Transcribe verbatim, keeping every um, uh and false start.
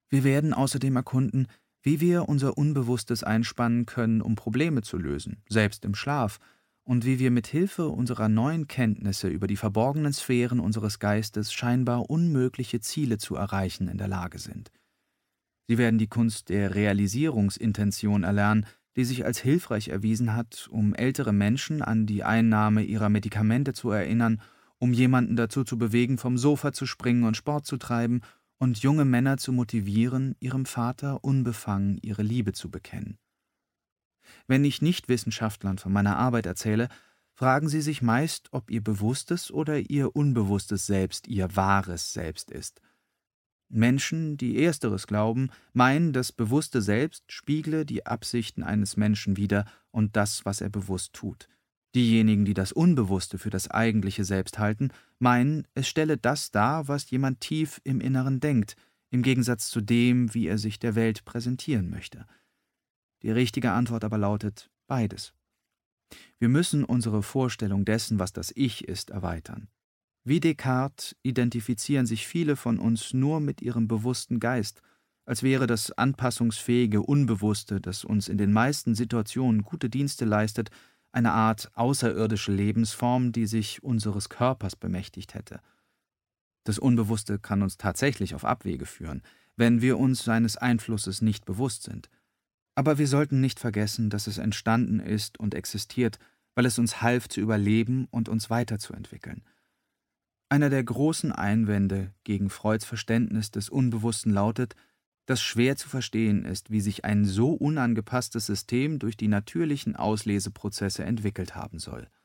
Wir werden außerdem erkunden, wie wir unser Unbewusstes einspannen können, um Probleme zu lösen, selbst im Schlaf, und wie wir mit Hilfe unserer neuen Kenntnisse über die verborgenen Sphären unseres Geistes scheinbar unmögliche Ziele zu erreichen in der Lage sind. Sie werden die Kunst der Realisierungsintention erlernen, die sich als hilfreich erwiesen hat, um ältere Menschen an die Einnahme ihrer Medikamente zu erinnern, um jemanden dazu zu bewegen, vom Sofa zu springen und Sport zu treiben, und junge Männer zu motivieren, ihrem Vater unbefangen ihre Liebe zu bekennen. Wenn ich Nichtwissenschaftlern von meiner Arbeit erzähle, fragen sie sich meist, ob ihr bewusstes oder ihr unbewusstes Selbst ihr wahres Selbst ist. Menschen, die Ersteres glauben, meinen, das bewusste Selbst spiegle die Absichten eines Menschen wider und das, was er bewusst tut. Diejenigen, die das Unbewusste für das eigentliche Selbst halten, meinen, es stelle das dar, was jemand tief im Inneren denkt, im Gegensatz zu dem, wie er sich der Welt präsentieren möchte. Die richtige Antwort aber lautet beides. Wir müssen unsere Vorstellung dessen, was das Ich ist, erweitern. Wie Descartes identifizieren sich viele von uns nur mit ihrem bewussten Geist, als wäre das anpassungsfähige Unbewusste, das uns in den meisten Situationen gute Dienste leistet, eine Art außerirdische Lebensform, die sich unseres Körpers bemächtigt hätte. Das Unbewusste kann uns tatsächlich auf Abwege führen, wenn wir uns seines Einflusses nicht bewusst sind. Aber wir sollten nicht vergessen, dass es entstanden ist und existiert, weil es uns half zu überleben und uns weiterzuentwickeln. Einer der großen Einwände gegen Freuds Verständnis des Unbewussten lautet, dass schwer zu verstehen ist, wie sich ein so unangepasstes System durch die natürlichen Ausleseprozesse entwickelt haben soll.